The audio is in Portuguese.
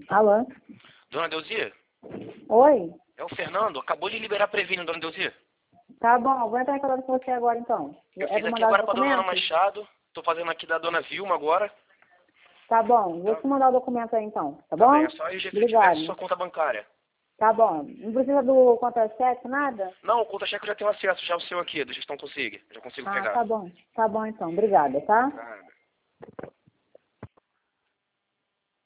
Alô? Dona Delzia? Oi? É o Fernando. Acabou de liberar a Previne, Dona Delzia. Tá bom, vou entrar em contato com você agora então. Eu É fiz pra aqui mandar os agora pra Dona Ana documentos? Machado. Tô fazendo aqui da Dona Vilma agora. Tá bom, vou Tá, te mandar o documento aí então, tá tá bem, bom? é só ir efetivar sua Obrigado. conta bancária. Tá bom. Não precisa do contra-cheque, nada? Não, o conta-cheque eu já tenho acesso, já o seu aqui, do Gestão Consigo. Já consigo Ah, pegar. tá bom. Tá bom então, obrigada, tá? Nada.